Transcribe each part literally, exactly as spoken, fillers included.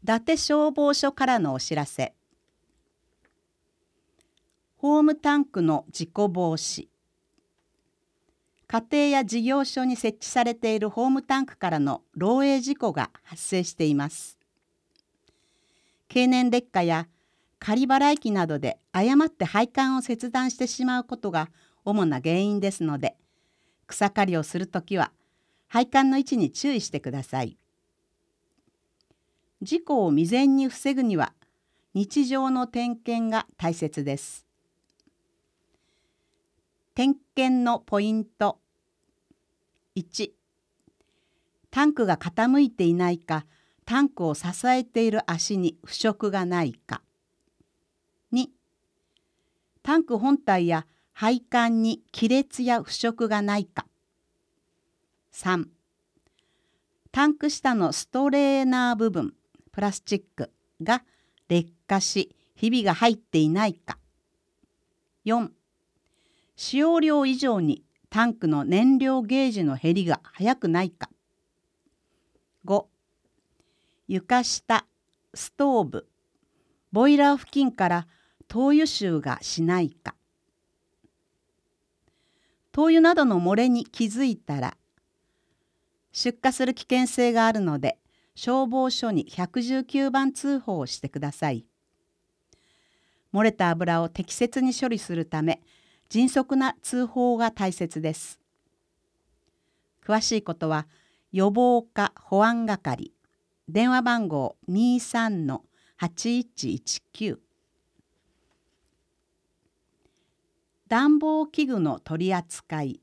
達消防署からのお知らせ。ホームタンクの事故防止。家庭や事業所に設置されているホームタンクからの漏洩事故が発生しています。経年劣化や仮払い機などで誤って配管を切断してしまうことが主な原因ですので、草刈りをするときは配管の位置に注意してください。事故を未然に防ぐには日常の点検が大切です。点検のポイント。いち、タンクが傾いていないか、タンクを支えている足に腐食がないか。に、タンク本体や配管に亀裂や腐食がないか。さん、タンク下のストレーナー部分、プラスチックが劣化し、ひびが入っていないか。よん、使用量以上にタンクの燃料ゲージの減りが早くないか。ご、床下、ストーブ、ボイラー付近から灯油臭がしないか。灯油などの漏れに気づいたら、出火する危険性があるので、消防署にひゃくじゅうきゅうばん通報をしてください。漏れた油を適切に処理するため、迅速な通報が大切です。詳しいことは、予防課保安係、電話番号 にさんのはちいちいちきゅう。暖房器具の取り扱い。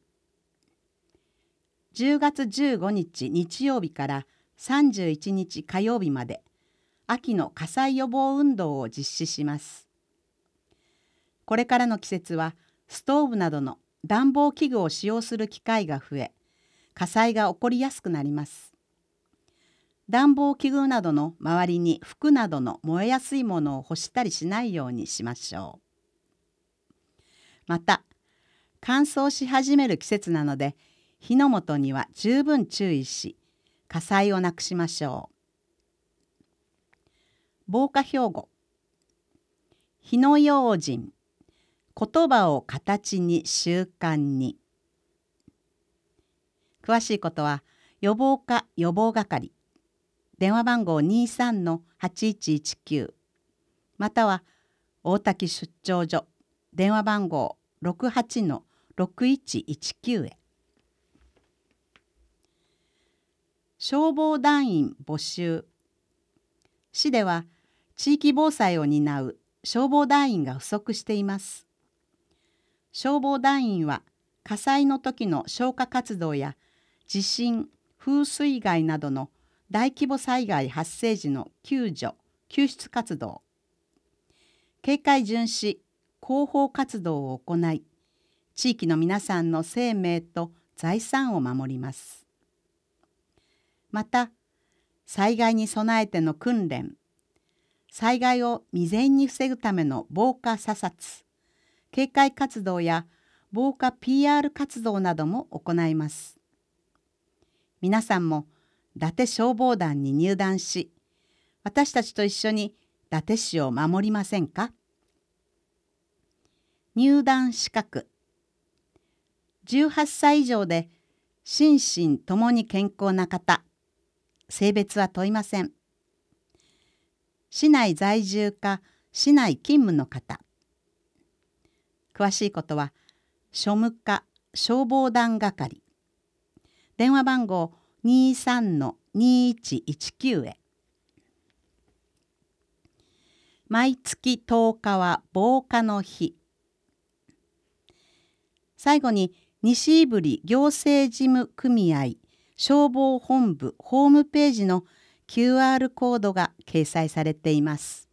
じゅうがつじゅうごにち日曜日からさんじゅういちにち火曜日まで、秋の火災予防運動を実施します。これからの季節は、ストーブなどの暖房器具を使用する機会が増え、火災が起こりやすくなります。暖房器具などの周りに服などの燃えやすいものを干したりしないようにしましょう。また、乾燥し始める季節なので、火の元には十分注意し、火災をなくしましょう。防火標語。火の用心。言葉を形に習慣に。詳しいことは、予防課予防係、電話番号 にさんのはちいちいちきゅう、または大滝出張所、電話番号 ろくはちのろくいちいちきゅう へ。消防団員募集。市では地域防災を担う消防団員が不足しています。消防団員は火災の時の消火活動や地震、風水害などの大規模災害発生時の救助・救出活動、警戒巡視・広報活動を行い、地域の皆さんの生命と財産を守ります。また、災害に備えての訓練、災害を未然に防ぐための防火査察、警戒活動や防火 ピーアール 活動なども行います。皆さんも伊達消防団に入団し、私たちと一緒に伊達市を守りませんか？入団資格。じゅうはっさい以上で心身ともに健康な方、性別は問いません。市内在住か市内勤務の方。詳しいことは、庶務課消防団係、電話番号 にさんのにいちいちきゅう へ。毎月とおかは防火の日。最後に、西胆振行政事務組合消防本部ホームページの キューアール コードが掲載されています。